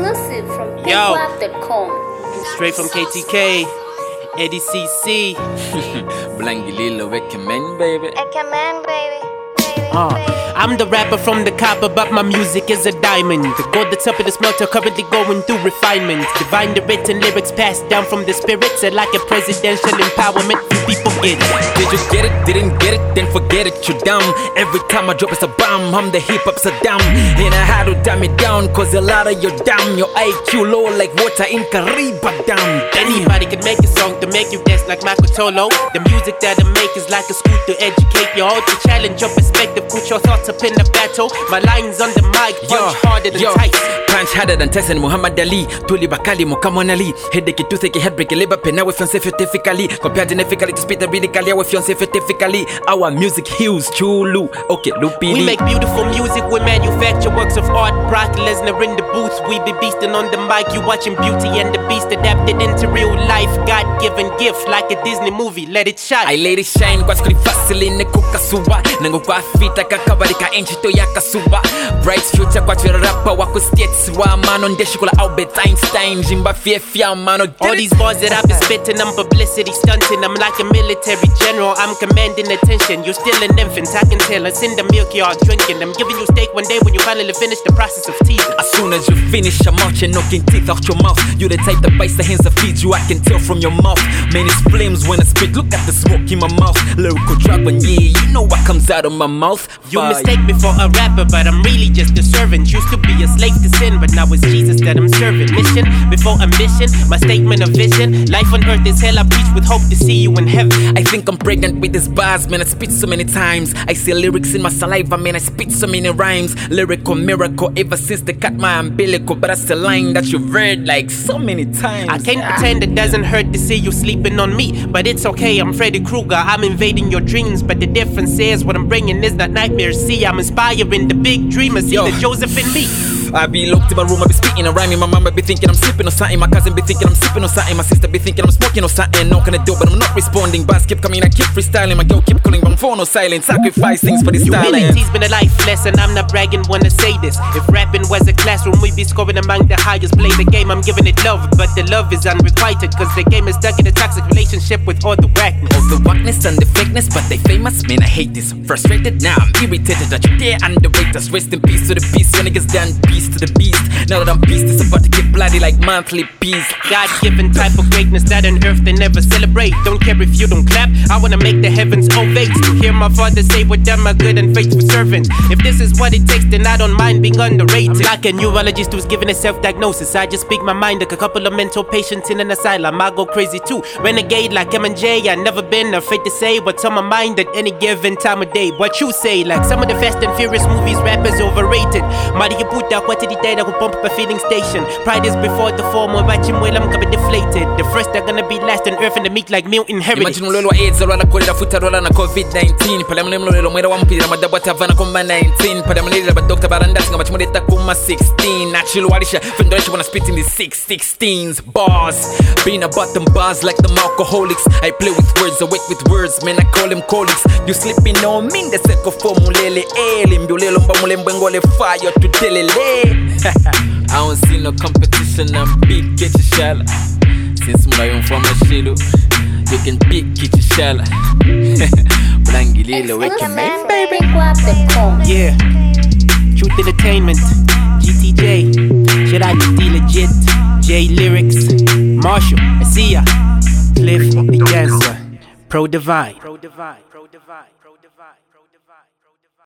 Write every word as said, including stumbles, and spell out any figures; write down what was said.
Exclusive from Yo. big wap dot com. Straight from K T K, Eddie C C. Blanky Lilo, recommend, baby. Recommend, baby. Baby, Uh, baby. I'm the rapper from the copper, but my music is a diamond. The gold that's up in the smelter, currently going through refinement. Divine the written lyrics passed down from the spirits, and like a presidential empowerment, few people get it. Did you get it? Didn't get it? Then forget it, you dumb. Every time I drop it's a bomb. I'm the hip hop Saddam. And I had to dumb it down, cause a lot of you dumb. Your I Q low like water in Kariba Dam. Anybody can make a song to make you dance like Marco Tolo. The music that I make is like a school to educate you all, to challenge your perspective, put your thoughts up in the battle. My lines on the mic, punch harder than yo, tight. punch harder than Tyson Muhammad Ali. Tuli Bakali Muhammad Ali. Headache, toothache, headbreak, labor pain. Now we feel scientifically. Compared genetically to spit lyrically, we feel scientifically. Our music heals, chulu. Okay, Lupi. We make beautiful music, we manufacture works of art. Brock Lesnar in the booth, we be beastin' on the mic. You watching Beauty and the Beast adapted into real life. God-given gift like a Disney movie, let it shine. I let it shine, kwa skuli fasili neko kasuwa. Nango kwa fita kakabarika enchi to yakasuwa. Bright future kwa chwe rapper wako states wa mano ndeshi kula Albert Einstein. Jimba fiefia mano. All these bars that I've been spitting, I'm publicity stunting. I'm like a military general, I'm commanding attention. You're still an infant, I can tell. It's in the milk yard drinking. I'm giving you steak one day when you finally finish the process of teething. As soon as you finish, I'm out here knocking teeth out your mouth. You the type that bites the hands that feeds you, I can tell from your mouth. Man, it's flames when I spit, look at the smoke in my mouth. Lyrical dragon, yeah, you know what comes out of my mouth. You Fire. mistake me for a rapper, but I'm really just a servant. Used to be a slave to sin, but now it's Jesus that I'm serving. Mission before ambition, my statement of vision. Life on earth is hell, I preach with hope to see you in heaven. I think I'm pregnant with these bars, man, I spit so many times. I see lyrics in my saliva, man, I spit so many rhymes. Lyrical miracle, ever since they cut my umbilical. But that's a line that you've read like so many times. I can't pretend it doesn't hurt to see you sleeping on me, but it's okay, I'm Freddy Krueger, I'm invading your dreams. But the difference is what I'm bringing is not nightmares. See, I'm inspiring the big dreamers, see Yo. the Joseph in me. I be locked in my room, I be speaking and rhyming. My mama be thinking I'm sipping on something. My cousin be thinking I'm sipping on something. My sister be thinking I'm smoking on something. No can I do, but I'm not responding. Bars keep coming, I keep freestyling. My girl keep calling, but I'm phone no silent. Sacrifice things for the styling. Humility's been a life lesson, I'm not bragging when I say this. If rapping was a classroom, we'd be scoring among the highest. Play the game, I'm giving it love, but the love is unrequited, cause the game is stuck in a toxic relationship with all the whackness. All the wackness and the fakeness, but they famous, man, I hate this. Frustrated, now I'm irritated that you dare underrate us. Rest in peace to the beast, your niggas done beast to the beast. Now that I'm beast, it's about to get bloody like monthly peace. God-given type of greatness that on earth they never celebrate. Don't care if you don't clap, I wanna make the heavens ovate. To hear my father say we're done, my good and faithful servant. If this is what it takes, then I don't mind being underrated. I'm like a neurologist who's giving a self-diagnosis. I just speak my mind like a couple of mental patients in an asylum. I go crazy too, renegade like M and J. I never been afraid to say what's on my mind at any given time of day. What you say, like some of the Fast and Furious movies, rappers overrated. Maria Puta, what did he die that will pump up a filling station? Pride is before the form, we're watching well, I'm gonna be deflated. The first are gonna be last on earth and the meek like milk inherited. Imagine ulolo wa AIDS, ulolo kulila futa rola na COVID nineteen. Pala mle mlolo mwera wa mpira madaba tavana kuma nineteen. Pala mle ba doctor baranda singa machimuleta kuma sixteen. Natural walisha, fendoresha when I spit in the six sixteens. Bars, being about them bars like them alcoholics. I play with words, I wait with words, man I call them colleagues. You slipping on me, the seko formulele. Eli mbiulelo mba mule mbengole fire to telele. I don't see no competition, I'm big, get your shell. Since I'm from a shilu, you can pick, get your shell. Blanky Lilo, recommend, baby. big wap dot com. Yeah, Truth Entertainment, G T J, shout out to D Legit, J Lyrics, Marshall, Asia, Cliff, the Dancer, Pro Divide. Pro Divide, Pro Divide, Pro Divide, Pro Divide.